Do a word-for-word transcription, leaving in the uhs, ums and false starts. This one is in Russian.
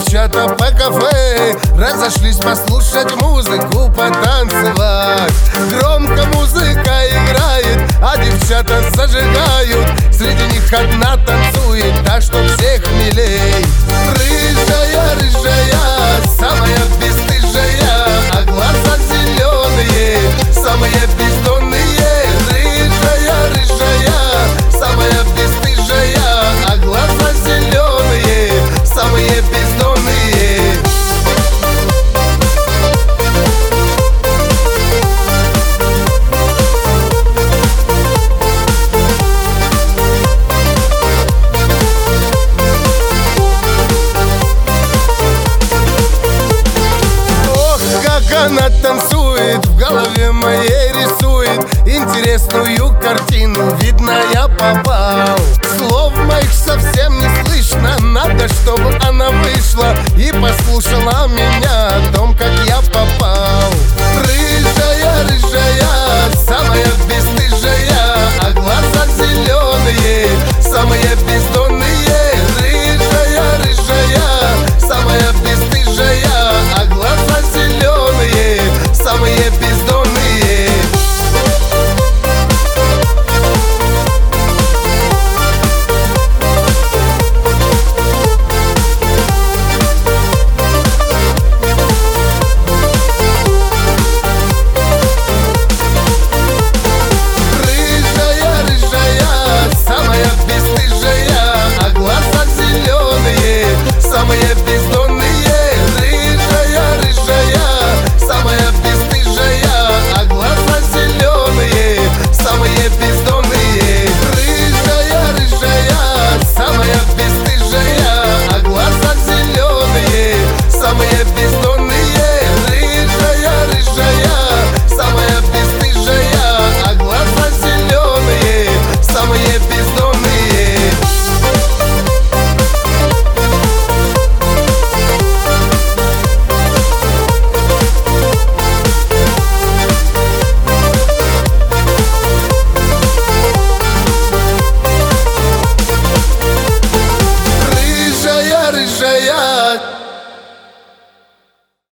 девчата по кафе разошлись послушать музыку, потанцевать. Громко музыка играет, а девчата зажигают. Среди них одна танцует так, что всех милей. Рыжая, рыжая, самая бесстыжая, а глаза зеленые, самые бездонные. Рыжая, рыжая, самая бесстыжая, а глаза зеленые, самые бездонные. Она танцует, в голове моей рисует интересную картину, видно, я попал. Слов моих совсем не слышно, надо, чтобы она вышла и послушала меня о том, как я попал.